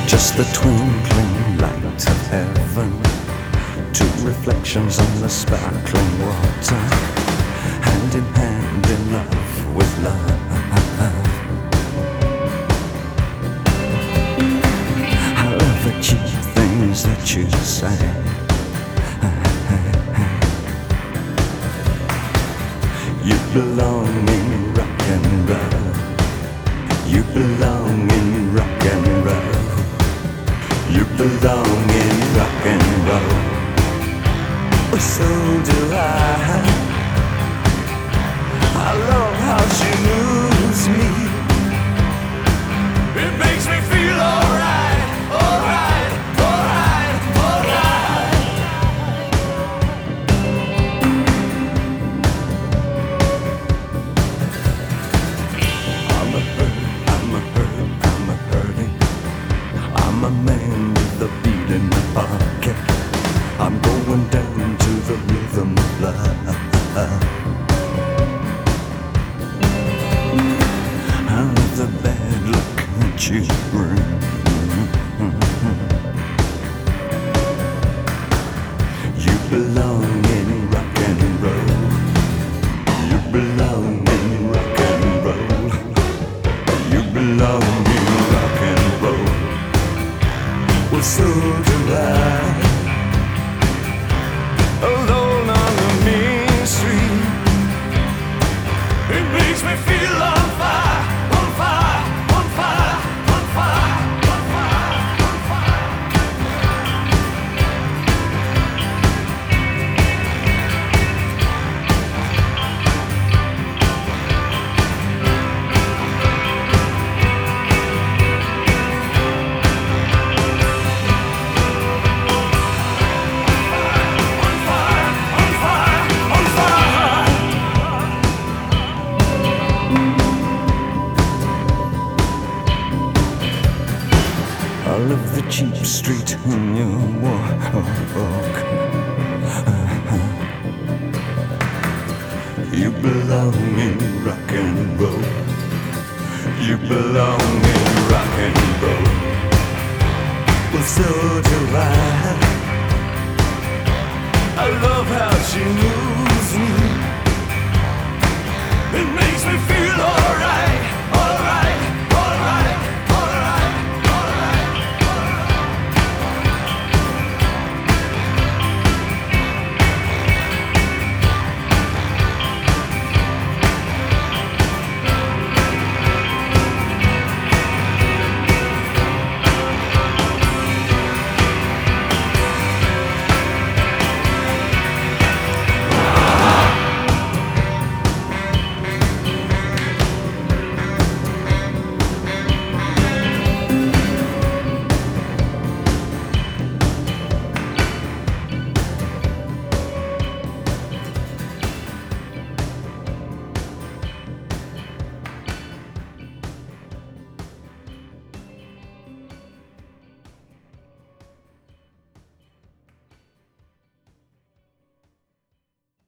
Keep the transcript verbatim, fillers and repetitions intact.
Just the twinkling light of heaven, two reflections on the sparkling water, hand in hand in love with love. All of the cheap things that you say, you belong in rock and roll. You belong in rock and roll. You belong in rock and roll. Oh, so do I. I love how she moves me. It makes me feel alright, alright, alright, alright. I'm a hurt, I'm a hurt, I'm a hurting. I'm a man with a beat in my pocket. I'm going down to the rhythm of love. Out of the bad luck that you bring. You belong in rock and roll. You belong in rock and roll. You belong in rock and roll. Well, so do I. Alone on the main street, it makes me feel on fire, on fire, on fire, on fire, on fire, on fire. All of the cheap street in your walk. You belong in rock and roll. You belong in rock and roll.